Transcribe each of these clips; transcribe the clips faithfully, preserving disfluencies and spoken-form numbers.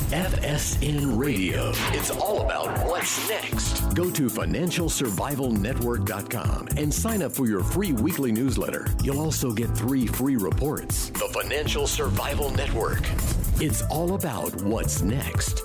F S N Radio. It's all about what's next. Go to financial survival network dot com and sign up for your free weekly newsletter. You'll also get three free reports. The Financial Survival Network. It's all about what's next.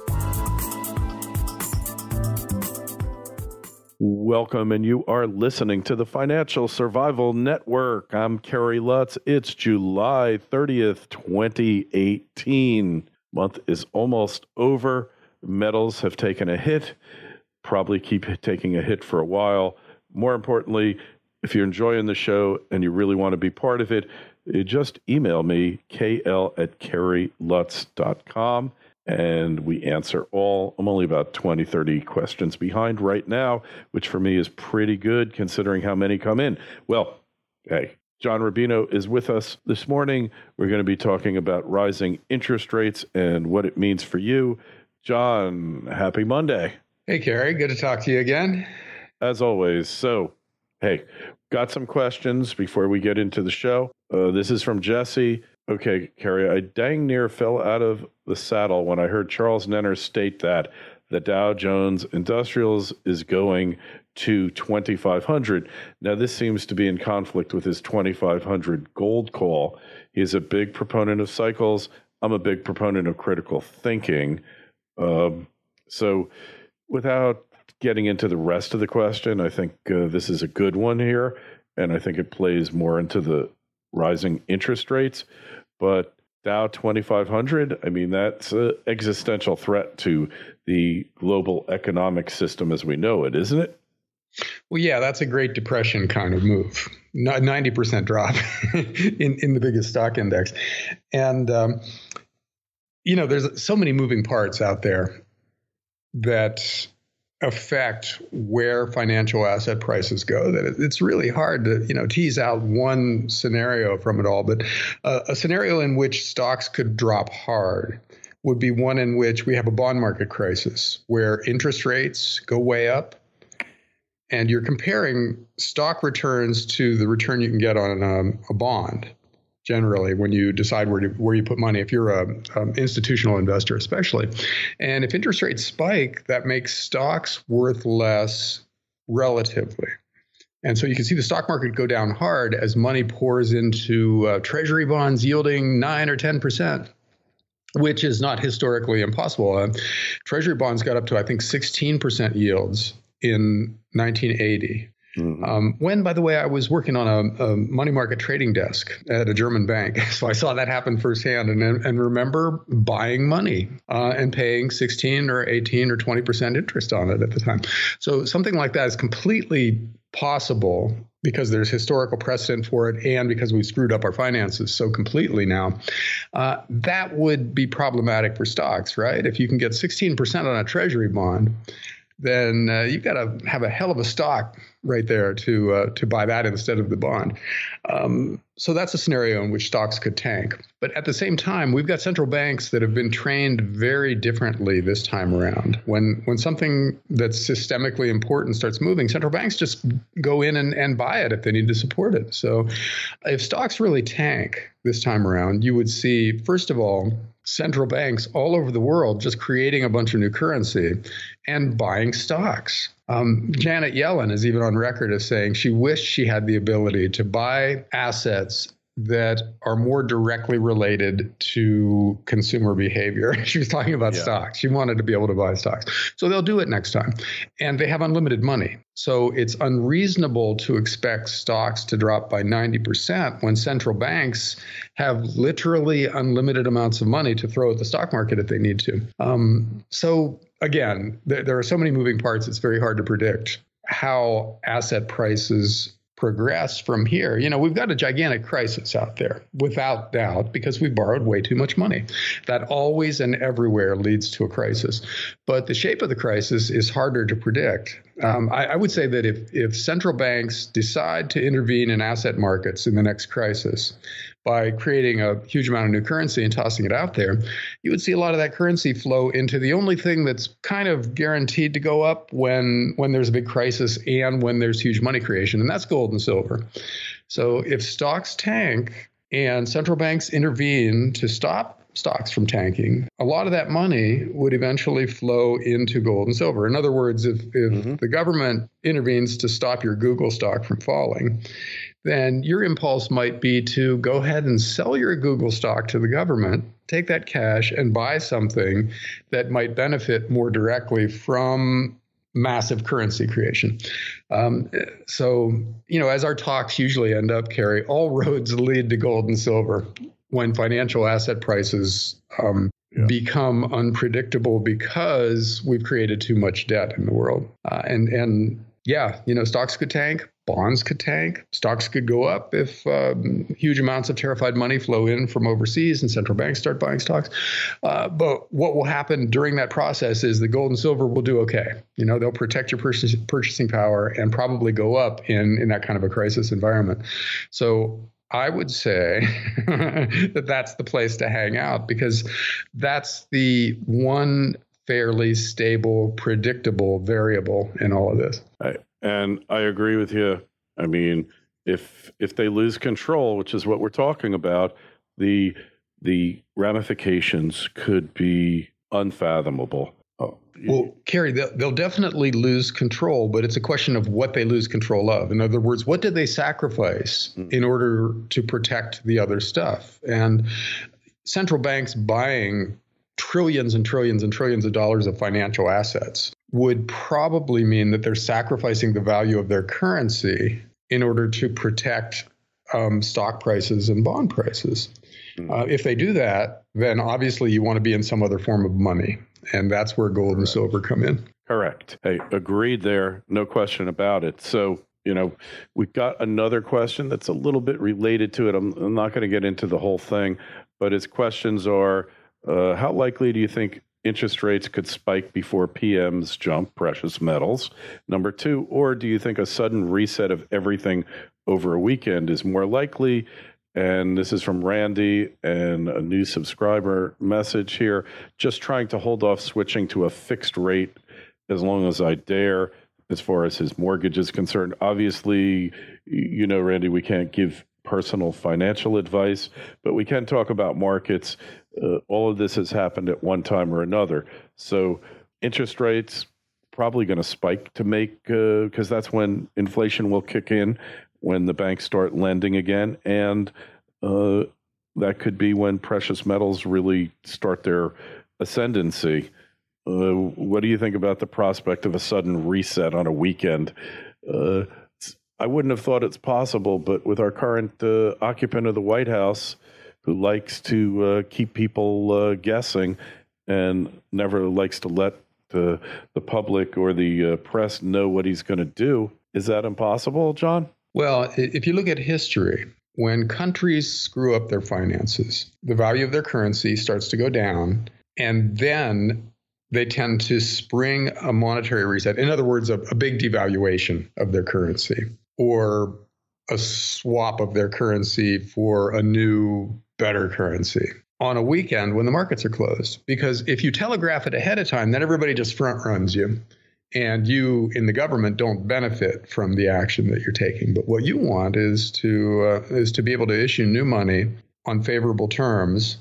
Welcome, and you are listening to the Financial Survival Network. I'm Kerry Lutz. It's July thirtieth, twenty eighteen. Month is almost over. Metals have taken a hit, probably keep taking a hit for a while. More importantly, if you're enjoying the show and you really want to be part of it, just email me, k l at kerry lutz dot com, and we answer all. I'm only about twenty, thirty questions behind right now, which for me is pretty good considering how many come in. Well, hey, John Rubino is with us this morning. We're going to be talking about rising interest rates and what it means for you. John, happy Monday. Hey, Kerry. Good to talk to you again. As always. So, hey, got some questions before we get into the show. Uh, this is from Jesse. Okay, Kerry, I dang near fell out of the saddle when I heard Charles Nenner state that the Dow Jones Industrials is going to twenty-five hundred. Now, this seems to be in conflict with his twenty-five hundred gold call. He's a big proponent of cycles. I'm a big proponent of critical thinking. Um, so without getting into the rest of the question, I think uh, this is a good one here, and I think it plays more into the rising interest rates. But Dow twenty-five hundred, I mean, that's an existential threat to the global economic system as we know it, isn't it? Well, yeah, that's a Great Depression kind of move. ninety percent drop in, in the biggest stock index. And, um, you know, there's so many moving parts out there that affect where financial asset prices go that it's really hard to, you know, tease out one scenario from it all. But uh, a scenario in which stocks could drop hard would be one in which we have a bond market crisis where interest rates go way up. And you're comparing stock returns to the return you can get on um, a bond, generally, when you decide where to, where you put money, if you're an um, institutional investor especially. And if interest rates spike, that makes stocks worth less relatively. And so you can see the stock market go down hard as money pours into uh, treasury bonds yielding nine or ten percent. Which is not historically impossible. Uh, treasury bonds got up to, I think, sixteen percent yields in nineteen eighty. Mm-hmm. Um, when, by the way, I was working on a, a money market trading desk at a German bank. So I saw that happen firsthand and, and remember buying money uh, and paying sixteen or eighteen or twenty percent interest on it at the time. So something like that is completely possible because there's historical precedent for it and because we've screwed up our finances so completely now. Uh, that would be problematic for stocks, right? If you can get sixteen percent on a treasury bond, then uh, you've got to have a hell of a stock right there to uh, to buy that instead of the bond. Um, so that's a scenario in which stocks could tank. But at the same time, we've got central banks that have been trained very differently this time around. When when something that's systemically important starts moving, central banks just go in and, and buy it if they need to support it. So if stocks really tank this time around, you would see, first of all, central banks all over the world just creating a bunch of new currency and buying stocks. Um, Janet Yellen is even on record as saying she wished she had the ability to buy assets that are more directly related to consumer behavior. She was talking about yeah. stocks. She wanted to be able to buy stocks. So they'll do it next time. And they have unlimited money. So it's unreasonable to expect stocks to drop by ninety percent when central banks have literally unlimited amounts of money to throw at the stock market if they need to. Um, so again, there, there are so many moving parts, it's very hard to predict how asset prices progress from here. You know, we've got a gigantic crisis out there, without doubt, because we borrowed way too much money. That always and everywhere leads to a crisis. But the shape of the crisis is harder to predict. Um, I, I would say that if, if central banks decide to intervene in asset markets in the next crisis by creating a huge amount of new currency and tossing it out there, you would see a lot of that currency flow into the only thing that's kind of guaranteed to go up when when there's a big crisis and when there's huge money creation, and that's gold and silver. So if stocks tank and central banks intervene to stop stocks from tanking, a lot of that money would eventually flow into gold and silver. In other words, if, if mm-hmm. the government intervenes to stop your Google stock from falling, then your impulse might be to go ahead and sell your Google stock to the government, take that cash and buy something that might benefit more directly from massive currency creation. Um, so, you know, as our talks usually end up, Kerry, all roads lead to gold and silver when financial asset prices um, yeah. become unpredictable because we've created too much debt in the world. Uh, and, and yeah, you know, stocks could tank, bonds could tank, stocks could go up if um, huge amounts of terrified money flow in from overseas and central banks start buying stocks. Uh, but what will happen during that process is the gold and silver will do okay. You know, they'll protect your purchase, purchasing power and probably go up in, in that kind of a crisis environment. So I would say that that's the place to hang out because that's the one fairly stable, predictable variable in all of this. I, and I agree with you. I mean, if if they lose control, which is what we're talking about, the the ramifications could be unfathomable. Oh, well, Kerry, they'll, they'll definitely lose control, but it's a question of what they lose control of. In other words, what did they sacrifice mm. in order to protect the other stuff? And central banks buying trillions and trillions and trillions of dollars of financial assets would probably mean that they're sacrificing the value of their currency in order to protect um, stock prices and bond prices. Mm. Uh, if they do that, then obviously you want to be in some other form of money. And that's where gold Correct. And silver come in. Correct. Hey, agreed there. No question about it. So, you know, we've got another question that's a little bit related to it. I'm, I'm not going to get into the whole thing, but its questions are, uh, how likely do you think interest rates could spike before P Ms jump precious metals? Number two, or do you think a sudden reset of everything over a weekend is more likely? And this is from Randy and a new subscriber message here. Just trying to hold off switching to a fixed rate as long as I dare, as far as his mortgage is concerned. Obviously, you know, Randy, we can't give personal financial advice, but we can talk about markets. Uh, all of this has happened at one time or another. So interest rates probably going to spike to make, because uh, that's when inflation will kick in, when the banks start lending again. And uh, that could be when precious metals really start their ascendancy. Uh, what do you think about the prospect of a sudden reset on a weekend? Uh, I wouldn't have thought it's possible, but with our current uh, occupant of the White House, who likes to uh, keep people uh, guessing and never likes to let the, the public or the uh, press know what he's going to do, is that impossible, John? Well, if you look at history, when countries screw up their finances, the value of their currency starts to go down, and then they tend to spring a monetary reset. In other words, a, a big devaluation of their currency, or a swap of their currency for a new, better currency on a weekend when the markets are closed. Because if you telegraph it ahead of time, then everybody just front runs you. And you in the government don't benefit from the action that you're taking. But what you want is to uh, is to be able to issue new money on favorable terms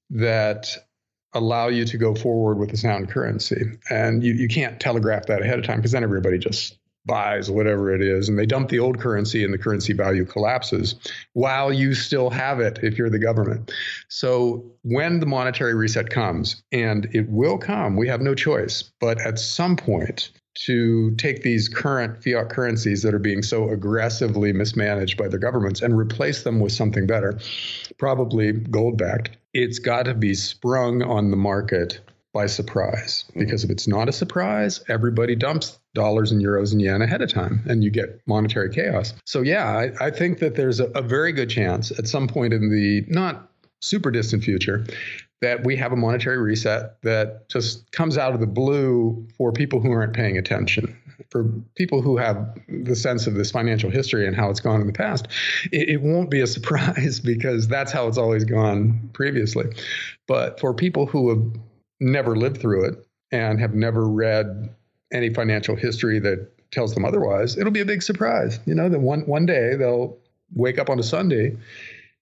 that allow you to go forward with a sound currency. And you, you can't telegraph that ahead of time, because then everybody just buys whatever it is, and they dump the old currency and the currency value collapses while you still have it if you're the government. So when the monetary reset comes, and it will come, we have no choice, but at some point, to take these current fiat currencies that are being so aggressively mismanaged by their governments and replace them with something better, probably gold-backed, it's got to be sprung on the market by surprise. Because if it's not a surprise, everybody dumps dollars and euros and yen ahead of time, and you get monetary chaos. So yeah, I, I think that there's a, a very good chance at some point in the not super distant future that we have a monetary reset that just comes out of the blue for people who aren't paying attention. For people who have the sense of this financial history and how it's gone in the past, it, it won't be a surprise, because that's how it's always gone previously. But for people who have never lived through it and have never read any financial history that tells them otherwise, it'll be a big surprise. You know, that one, one day they'll wake up on a Sunday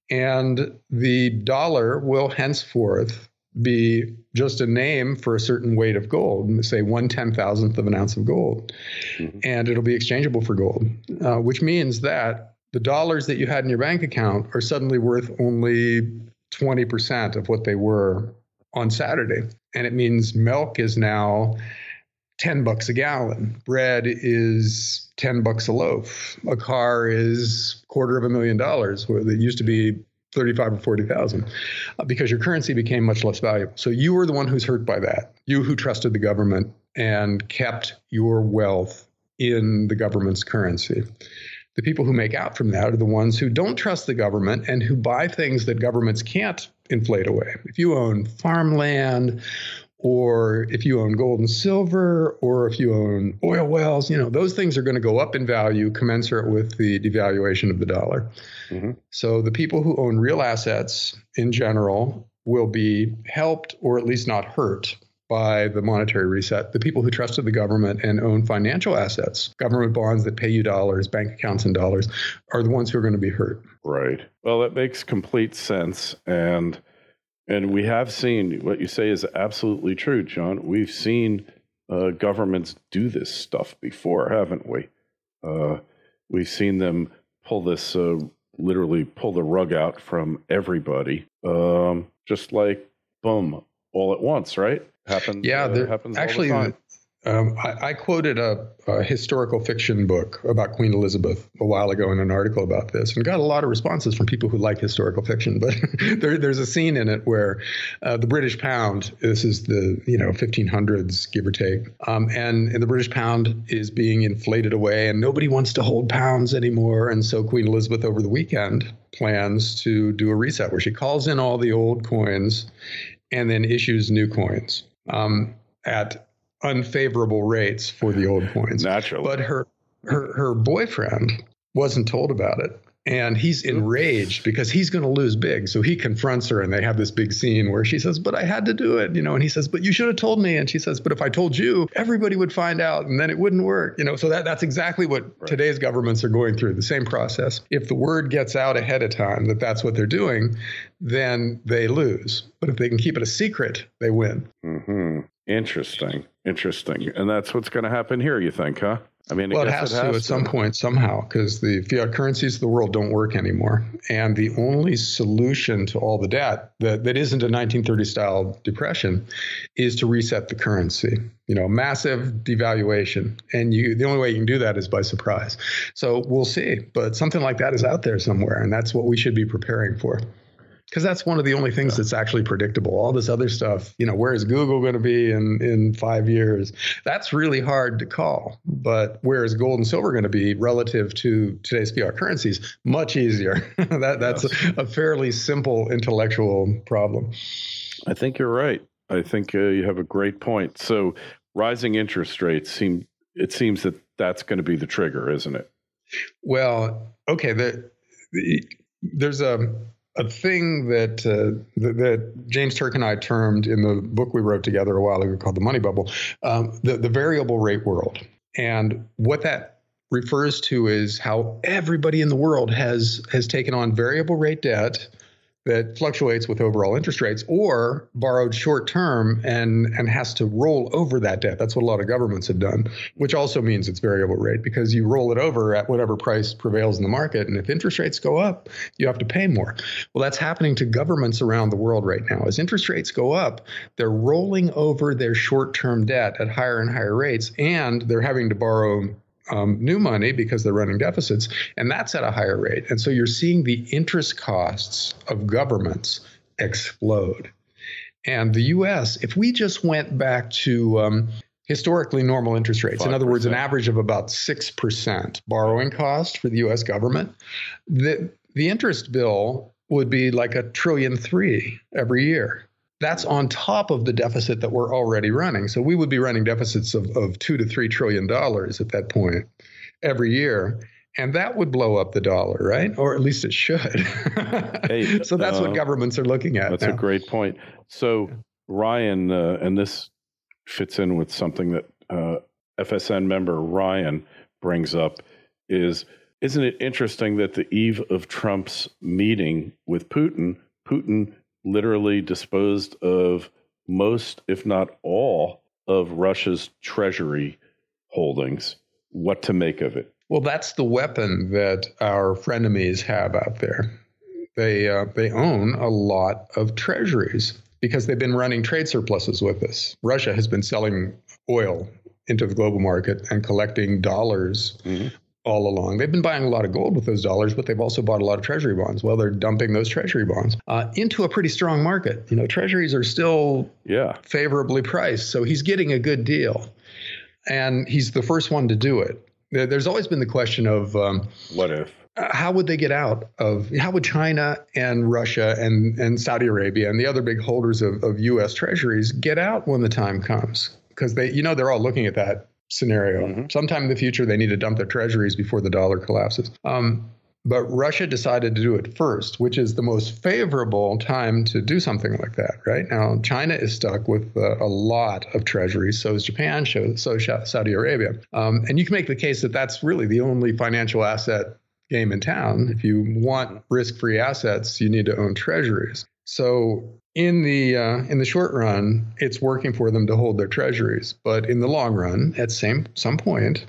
And the dollar will henceforth be just a name for a certain weight of gold, say one ten thousandth of an ounce of gold. Mm-hmm. And it'll be exchangeable for gold, uh, which means that the dollars that you had in your bank account are suddenly worth only twenty percent of what they were on Saturday. And it means milk is now ten bucks a gallon. Bread is ten bucks a loaf. A car is quarter of a million dollars, where it used to be thirty-five or forty thousand, uh, because your currency became much less valuable. So you were the one who's hurt by that. You who trusted the government and kept your wealth in the government's currency. The people who make out from that are the ones who don't trust the government and who buy things that governments can't inflate away. If you own farmland, or if you own gold and silver, or if you own oil wells, you know, those things are going to go up in value commensurate with the devaluation of the dollar. Mm-hmm. So the people who own real assets in general will be helped, or at least not hurt, by the monetary reset. The people who trusted the government and own financial assets, government bonds that pay you dollars, bank accounts in dollars, are the ones who are going to be hurt. Right. Well, that makes complete sense. And And we have seen, what you say is absolutely true, John. We've seen uh, governments do this stuff before, haven't we? Uh, we've seen them pull this, uh, literally pull the rug out from everybody, um, just like, boom, all at once, right? Happens, yeah, there, uh, happens actually, all the time. Um, I, I quoted a, a historical fiction book about Queen Elizabeth a while ago in an article about this, and got a lot of responses from people who like historical fiction. But there, there's a scene in it where uh, the British pound, this is the you know fifteen hundreds, give or take, um, and, and the British pound is being inflated away, and nobody wants to hold pounds anymore. And so Queen Elizabeth over the weekend plans to do a reset where she calls in all the old coins and then issues new coins um, at unfavorable rates for the old coins. Naturally. But her, her, her boyfriend wasn't told about it. And he's enraged because he's going to lose big. So he confronts her, and they have this big scene where she says, but I had to do it, you know, and he says, but you should have told me. And she says, but if I told you, everybody would find out and then it wouldn't work. You know, so that, that's exactly what right. today's governments are going through, the same process. If the word gets out ahead of time that that's what they're doing, then they lose. But if they can keep it a secret, they win. Mm-hmm. Interesting. Interesting. And that's what's going to happen here, you think, huh? I mean, well, I it guess has, it has to at at some point somehow, because the fiat currencies of the world don't work anymore. And the only solution to all the debt that, that isn't a nineteen thirties style depression is to reset the currency, you know, massive devaluation. And you, the only way you can do that is by surprise. So we'll see. But something like that is out there somewhere. And that's what we should be preparing for. Because that's one of the only things that's actually predictable. All this other stuff, you know, where is Google going to be in, in five years? That's really hard to call. But where is gold and silver going to be relative to today's fiat currencies? Much easier. that That's yes. a, a fairly simple intellectual problem. I think you're right. I think uh, you have a great point. So rising interest rates, seem it seems that that's going to be the trigger, isn't it? Well, okay. The, the, there's a... A thing that, uh, that that James Turk and I termed in the book we wrote together a while ago called The Money Bubble, um, the, the variable rate world. And what that refers to is how everybody in the world has has taken on variable rate debt that fluctuates with overall interest rates, or borrowed short term and, and has to roll over that debt. That's what a lot of governments have done, which also means it's variable rate because you roll it over at whatever price prevails in the market. And if interest rates go up, you have to pay more. Well, that's happening to governments around the world right now. As interest rates go up, they're rolling over their short term debt at higher and higher rates, and they're having to borrow Um, new money because they're running deficits, and that's at a higher rate. And so you're seeing the interest costs of governments explode. And the U S, if we just went back to um, historically normal interest rates, five percent. In other words, an average of about six percent borrowing cost for the U S government, the, the interest bill would be like a trillion three every year. That's on top of the deficit that we're already running. So we would be running deficits of, of two to three trillion dollars at that point every year. And that would blow up the dollar, right? Or at least it should. Hey, so that's uh, what governments are looking at. That's now. a great point. So Ryan, uh, and this fits in with something that uh, F S N member Ryan brings up, is isn't it interesting that the eve of Trump's meeting with Putin, Putin literally disposed of most, if not all, of Russia's treasury holdings? What to make of it? Well, that's the weapon that our frenemies have out there. They uh, they own a lot of treasuries because they've been running trade surpluses with us. Russia has been selling oil into the global market and collecting dollars mm-hmm. all along. They've been buying a lot of gold with those dollars, but they've also bought a lot of treasury bonds. Well, they're dumping those treasury bonds uh, into a pretty strong market. You know, treasuries are still yeah. favorably priced, so he's getting a good deal. And he's the first one to do it. There's always been the question of um, what if? How would they get out of, how would China and Russia and, and Saudi Arabia and the other big holders of, of U S treasuries get out when the time comes? Because they, you know, they're all looking at that scenario. Mm-hmm. Sometime in the future, they need to dump their treasuries before the dollar collapses. Um, but Russia decided to do it first, which is the most favorable time to do something like that. Right now, China is stuck with uh, a lot of treasuries. So is Japan, so, so is Saudi Arabia. Um, and you can make the case that that's really the only financial asset game in town. If you want risk-free assets, you need to own treasuries. So in the uh, in the short run, it's working for them to hold their treasuries. But in the long run, at same some point,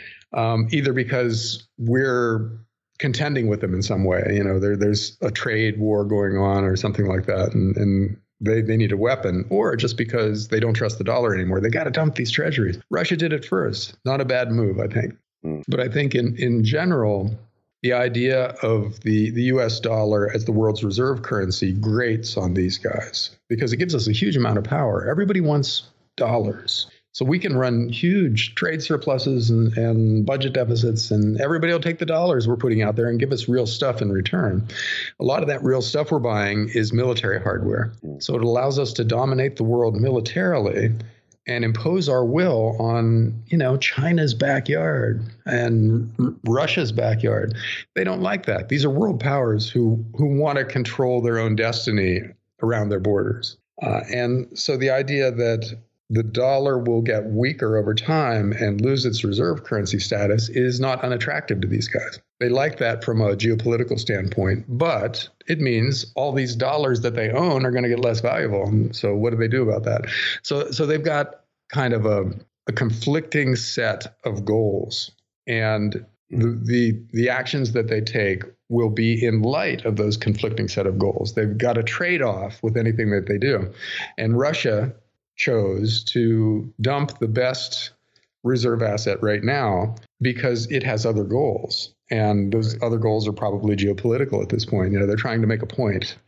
um, either because we're contending with them in some way, you know, there there's a trade war going on or something like that, and, and they, they need a weapon, or just because they don't trust the dollar anymore, they got to dump these treasuries. Russia did it first. Not a bad move, I think. Mm. But I think in in general, the idea of the, the U S dollar as the world's reserve currency grates on these guys because it gives us a huge amount of power. Everybody wants dollars. So we can run huge trade surpluses and, and budget deficits, and everybody will take the dollars we're putting out there and give us real stuff in return. A lot of that real stuff we're buying is military hardware. So it allows us to dominate the world militarily and impose our will on, you know, China's backyard and R- Russia's backyard. They don't like that. These are world powers who who want to control their own destiny around their borders. Uh, and so the idea that the dollar will get weaker over time and lose its reserve currency status is not unattractive to these guys. They like that from a geopolitical standpoint, but it means all these dollars that they own are going to get less valuable. And so what do they do about that? So so they've got kind of a, a conflicting set of goals, and the, the the actions that they take will be in light of those conflicting set of goals. They've got a trade-off with anything that they do. And Russia chose to dump the best reserve asset right now because it has other goals. And those right. other goals are probably geopolitical at this point. You know, they're trying to make a point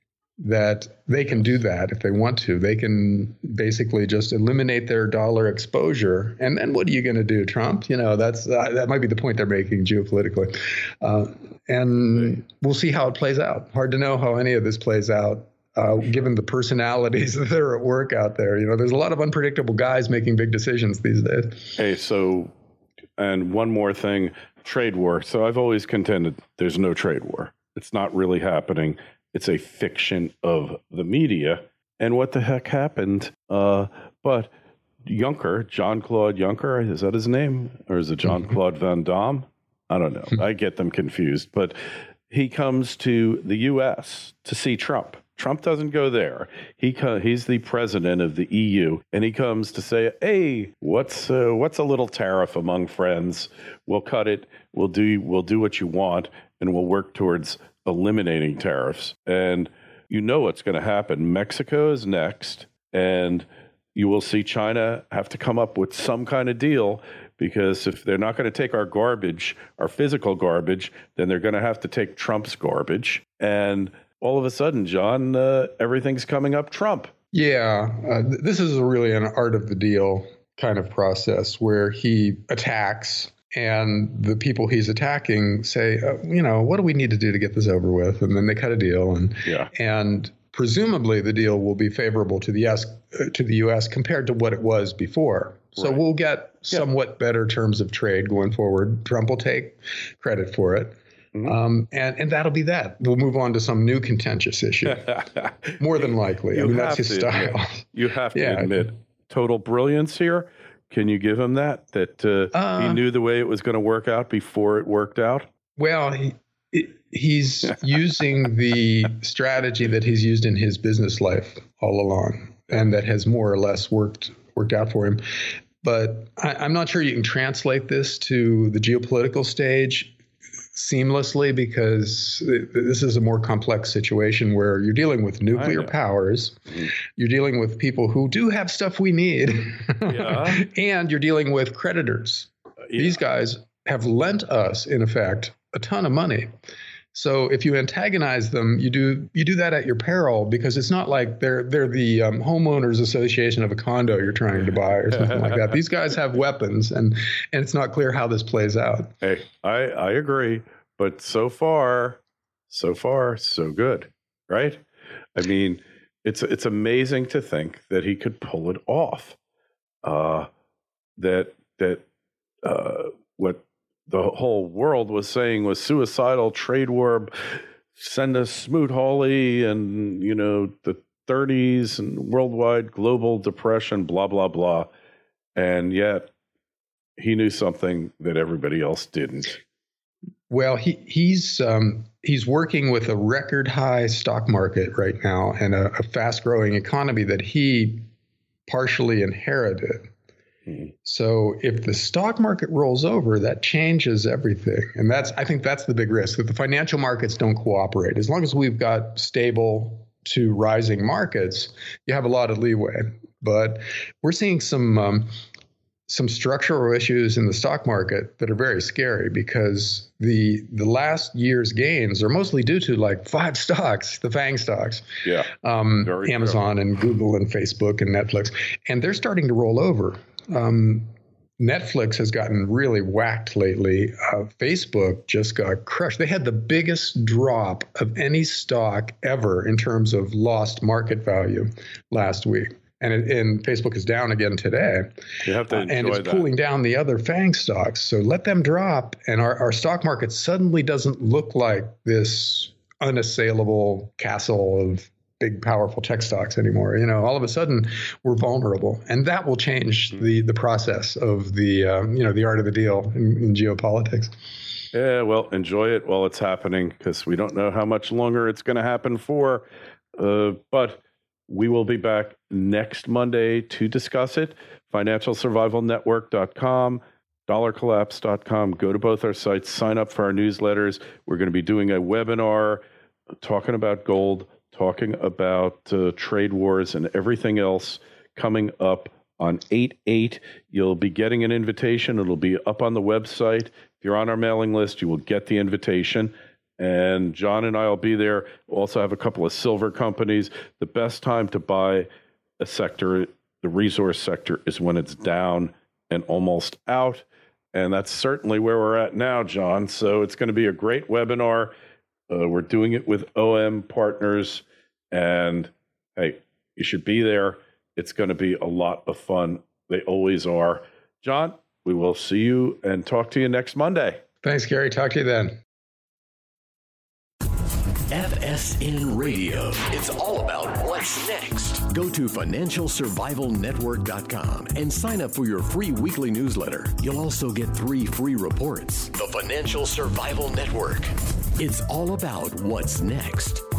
that they can do that if they want to. They can basically just eliminate their dollar exposure. And then what are you going to do, Trump? You know, that's uh, that might be the point they're making geopolitically. Uh, and right. we'll see how it plays out. Hard to know how any of this plays out. Uh, given the personalities that are at work out there. You know, there's a lot of unpredictable guys making big decisions these days. Hey, so, and one more thing, trade war. So I've always contended there's no trade war. It's not really happening. It's a fiction of the media. And what the heck happened? Uh, but Juncker, Jean-Claude Juncker, is that his name? Or is it Jean-Claude Van Damme? I don't know. I get them confused. But he comes to the U S to see Trump. Trump doesn't go there. He co- he's the president of the E U, and he comes to say, "Hey, what's uh, what's a little tariff among friends? We'll cut it. We'll do we'll do what you want, and we'll work towards eliminating tariffs." And you know what's going to happen. Mexico is next, and you will see China have to come up with some kind of deal, because if they're not going to take our garbage, our physical garbage, then they're going to have to take Trump's garbage. And all of a sudden, John, uh, everything's coming up Trump. Yeah, uh, th- this is really an art of the deal kind of process where he attacks and the people he's attacking say, uh, you know, what do we need to do to get this over with? And then they cut a deal, and yeah. and presumably the deal will be favorable to the U S uh, to the U S compared to what it was before. So right. we'll get somewhat yeah. better terms of trade going forward. Trump will take credit for it. Mm-hmm. Um, and, and that'll be that. We'll move on to some new contentious issue. More than likely. You I mean, that's his style. Admit, you have to yeah. admit total brilliance here. Can you give him that? That uh, uh, he knew the way it was going to work out before it worked out? Well, he, he's using the strategy that he's used in his business life all along, and that has more or less worked worked out for him. But I, I'm not sure you can translate this to the geopolitical stage seamlessly, because this is a more complex situation where you're dealing with nuclear powers, you're dealing with people who do have stuff we need, yeah. and you're dealing with creditors. Yeah. These guys have lent us, in effect, a ton of money. So if you antagonize them, you do you do that at your peril, because it's not like they're they're the um, homeowners association of a condo you're trying to buy or something like that. These guys have weapons, and and it's not clear how this plays out. Hey, I, I agree, but so far, so far, so good, right? I mean, it's it's amazing to think that he could pull it off. Uh, that that uh, what. the whole world was saying was suicidal, trade war, send us Smoot-Hawley, and, you know, the thirties and worldwide global depression, blah, blah, blah. And yet he knew something that everybody else didn't. Well, he he's um, he's working with a record high stock market right now, and a, a fast growing economy that he partially inherited. So if the stock market rolls over, that changes everything. And that's, I think that's the big risk, that the financial markets don't cooperate. As long as we've got stable to rising markets, you have a lot of leeway. But we're seeing some um, some structural issues in the stock market that are very scary, because the the last year's gains are mostly due to like five stocks, the FANG stocks, yeah, um, Amazon true. and Google and Facebook and Netflix, and they're starting to roll over. Um, Netflix has gotten really whacked lately. Uh, Facebook just got crushed. They had the biggest drop of any stock ever in terms of lost market value last week. And, it, and Facebook is down again today. You have to enjoy uh, and it's that. pulling down the other FANG stocks. So let them drop, and our, our stock market suddenly doesn't look like this unassailable castle of big, powerful tech stocks anymore. You know, all of a sudden we're vulnerable, and that will change the the process of the um, you know the art of the deal in, in geopolitics. Yeah, well, enjoy it while it's happening, because we don't know how much longer it's going to happen for. Uh, but we will be back next Monday to discuss it. financial survival network dot com, dollar collapse dot com. Go to both our sites, sign up for our newsletters. We're going to be doing a webinar talking about gold, talking about uh, trade wars and everything else coming up on eight eight. You'll be getting an invitation. It'll be up on the website. If you're on our mailing list, you will get the invitation. And John and I will be there. We'll also have a couple of silver companies. The best time to buy a sector, the resource sector, is when it's down and almost out. And that's certainly where we're at now, John. So it's going to be a great webinar. Uh, we're doing it with O M Partners, and hey, you should be there. It's going to be a lot of fun. They always are. John, we will see you and talk to you next Monday. Thanks, Gary. Talk to you then. F S N Radio. It's all about what's next. Go to financial survival network dot com and sign up for your free weekly newsletter. You'll also get three free reports. The Financial Survival Network. It's all about what's next.